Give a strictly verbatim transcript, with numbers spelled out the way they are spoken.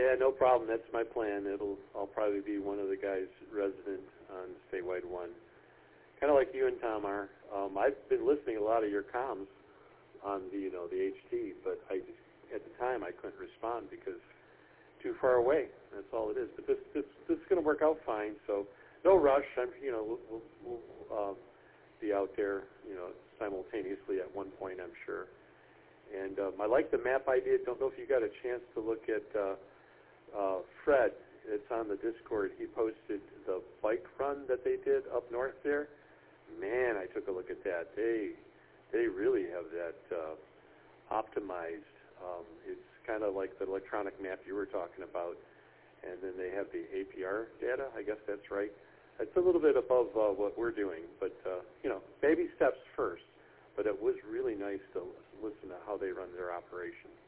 Yeah, no problem. That's my plan. It'll I'll probably be one of the guys resident on Statewide One, kind of like you and Tom are. Um, I've been listening to a lot of your comms on the you know the H T, but I at the time I couldn't respond because too far away. That's all it is. But this this this is going to work out fine. So no rush. I'm you know we'll, we'll, we'll uh, be out there you know simultaneously at one point, I'm sure. And um, I like the map idea. Don't know if you got a chance to look at uh, uh, Fred. It's on the Discord. He posted the bike run that they did up north there. Man, I took a look at that. They they really have that uh, optimized. Um, it's kind of like the electronic map you were talking about. And then they have the A P R data. I guess that's right. It's a little bit above uh, what we're doing, but uh, you know, baby steps first. But it was really nice to listen to how they run their operations.